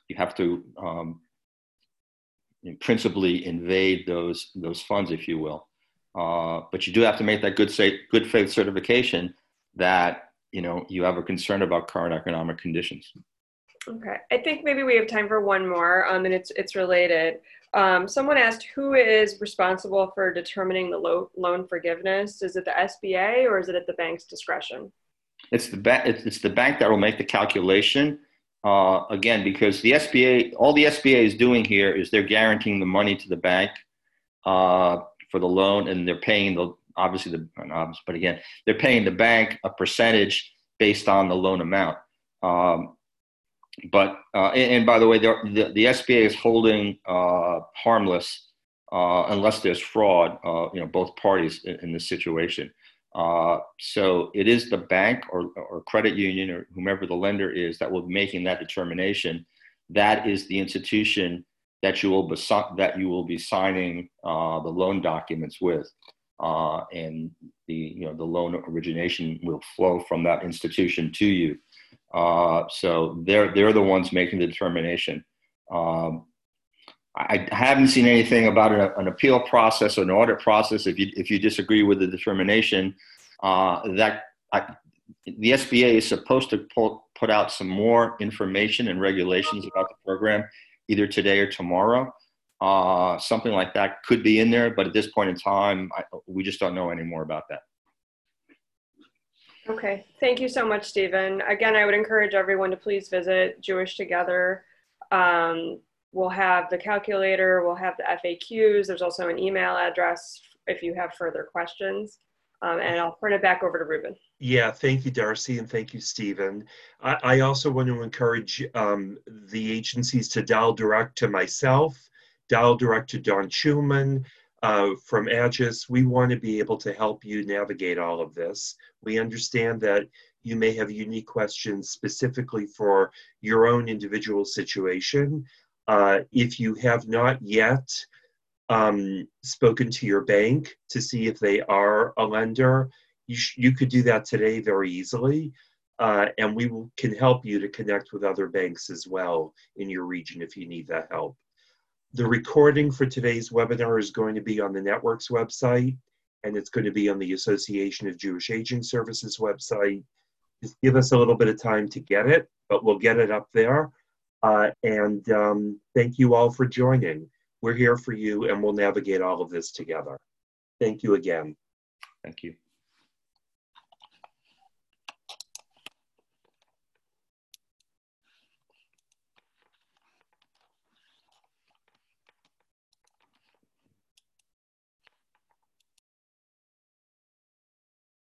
you have to um, principally invade those those funds, if you will. Uh, but you do have to make that good say, good faith certification that you know you have a concern about current economic conditions. Okay, I think maybe we have time for one more, um, and it's it's related. Um, someone asked, who is responsible for determining the lo loan forgiveness? Is it the S B A or is it at the bank's discretion? It's the bank. It's, it's the bank that will make the calculation. Uh, again, because the S B A, all the S B A is doing here is they're guaranteeing the money to the bank uh, for the loan, and they're paying the obviously the but again they're paying the bank a percentage based on the loan amount. Um, but uh, and, and by the way, the the S B A is holding uh, harmless uh, unless there's fraud. Uh, you know, both parties in, in this situation. Uh, so it is the bank or, or credit union or whomever the lender is that will be making that determination. That is the institution that you will be, that you will be signing uh, the loan documents with, uh, and the you know the loan origination will flow from that institution to you. Uh, so they're they're the ones making the determination. Um, I haven't seen anything about an, an appeal process or an audit process. If you if you disagree with the determination, uh, that I, the S B A is supposed to pull, put out some more information and regulations about the program, either today or tomorrow. Uh, something like that could be in there, but at this point in time, I, we just don't know any more about that. Okay, thank you so much, Stephen. Again, I would encourage everyone to please visit Jewish Together. Um, We'll have the calculator, we'll have the F A Qs. There's also an email address if you have further questions. Um, and I'll turn it back over to Ruben. Yeah, thank you, Darcy, and thank you, Stephen. I, I also want to encourage um, the agencies to dial direct to myself, dial direct to Don Schulman uh, from Agis. We want to be able to help you navigate all of this. We understand that you may have unique questions specifically for your own individual situation. Uh, if you have not yet um, spoken to your bank to see if they are a lender, you, sh you could do that today very easily. Uh, and we will, can help you to connect with other banks as well in your region if you need that help. The recording for today's webinar is going to be on the network's website, and it's going to be on the Association of Jewish Aging Services website. Just give us a little bit of time to get it, but we'll get it up there. Uh, and um, thank you all for joining. We're here for you, and we'll navigate all of this together. Thank you again. Thank you.